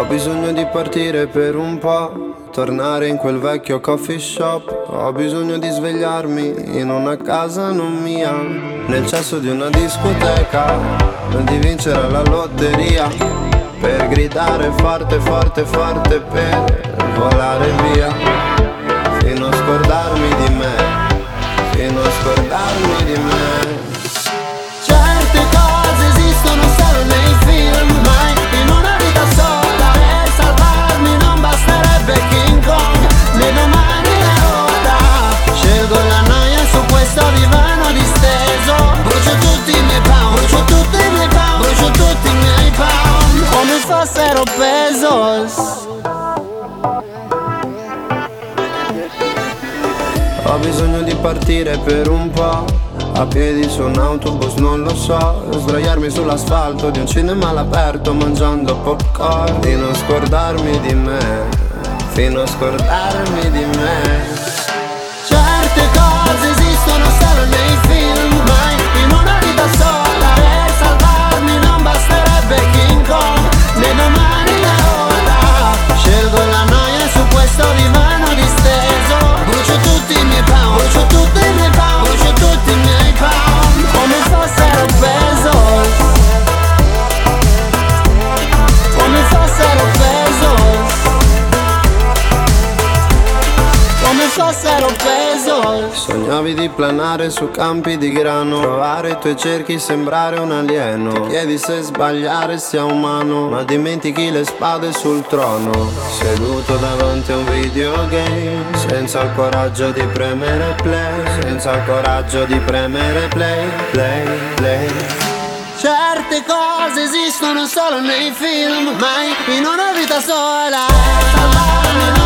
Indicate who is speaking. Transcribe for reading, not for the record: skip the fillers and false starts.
Speaker 1: Ho bisogno di partire per un po', tornare in quel vecchio coffee shop. Ho bisogno di svegliarmi in una casa non mia, nel cesso di una discoteca, di vincere la lotteria, per gridare forte, forte, forte, per volare via, fino a scordarmi di me, fino a scordarmi di me.
Speaker 2: Certe cose esistono solo nei film, mai in una vita sola. Per salvarmi non basterebbe King Kong, né domani né ora. Scelgo la noia su questo divano disteso. Brucio tutti i miei pound, brucio tutti i miei pound, brucio tutti i miei pound, come fossero pesos.
Speaker 1: Ho bisogno di partire per un po', a piedi su un autobus non lo so, sdraiarmi sull'asfalto di un cinema all'aperto mangiando popcorn, di non scordarmi di me, fino a scordarmi di me.
Speaker 2: Certe cose esistono solo nei film, mai in una vita sola. Per salvarmi non basterebbe King Kong, né domani né ora. Scelgo la noia su questo divano disteso. Brucio tutti i miei pound, brucio tutti i miei pound, brucio tutti i miei pound, come fossero pesos, come fossero pesos, come fossero pesos.
Speaker 1: Sognavi di planare su campi di grano, trovare i tuoi cerchi, sembrare un alieno. Ti chiedi se sbagliare sia umano, ma dimentichi le spade sul trono. Seduto davanti a un videogame, senza il coraggio di premere play, senza il coraggio di premere play, play, play.
Speaker 2: Certe cose esistono solo nei film, mai in una vita sola. Per salvarmi